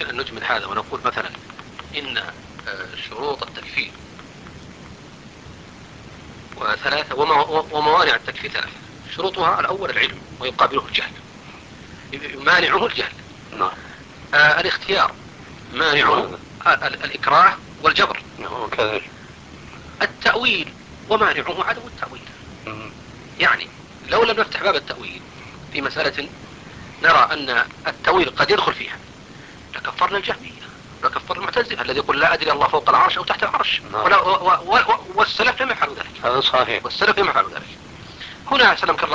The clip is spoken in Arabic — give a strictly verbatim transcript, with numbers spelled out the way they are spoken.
نجمل هذا ونقول مثلا إن شروط التكفير وثلاثة وموانع التكفير ثلاثة. شروطها الأول العلم ويقابله الجهل، مانعه الجهل. نعم. آه الاختيار مانعه الإكراه والجبر. كذلك. التأويل ومانعه عدم التأويل. مم. يعني لو لم نفتح باب التأويل في مسألة نرى أن التأويل قد يدخل فيها لكفرنا الجهمية، لكفر المعتزلة الذي يقول لا أدري الله فوق العرش أو تحت العرش. نعم. ولا و و و والسلف لم يفعلوا ذلك. هذا صحيح. والسلف لم يفعلوا ذلك. هنا سلمك الله